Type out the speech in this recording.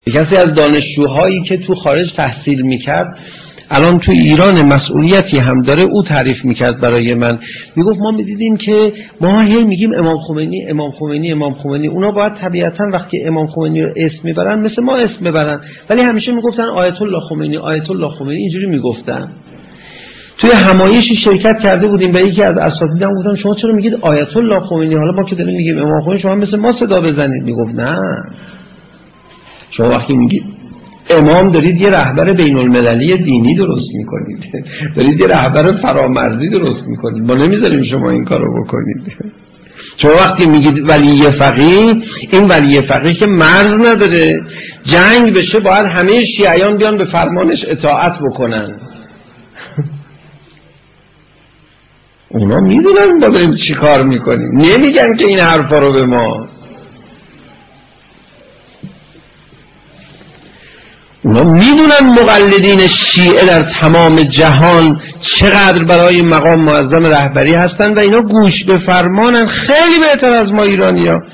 کسی از دانشجوهایی که تو خارج تحصیل میکرد الان تو ایران مسئولیتی هم داره، او تعریف میکرد برای من، میگفت ما میدیدیم که ما هی میگیم امام خمینی امام خمینی امام خمینی، اونا باید طبیعتا وقتی امام خمینی رو اسم میبرن مثل ما اسم ببرن، ولی همیشه میگفتن آیت الله خمینی آیت الله خمینی، اینجوری میگفتن. توی همایشی شرکت کرده بودیم و یکی از اساتیدم گفتن شما چرا میگید آیت الله خمینی، حالا ما که داریم میگیم امام خمینی شما مثل ما صدا بزنید. میگفت نه، شما وقتی میگید امام دارید یه رهبر بین المللی دینی درست میکنید، دارید یه رهبر فرامرزی درست میکنید، ما نمیذاریم شما این کارو بکنید. شما وقتی میگید ولی فقیه، این ولی فقیه که مرز نداره، جنگ بشه باید همه شیعیان بیان به فرمانش اطاعت بکنن. اونا میدونن ما داریم چی کار میکنیم، نمیگن که این حرفا رو به ما. اونا میدونن مقلدین شیعه در تمام جهان چقدر برای مقام معظم رهبری هستن و اینا گوش به فرمانن، خیلی بهتر از ما ایرانی‌ها.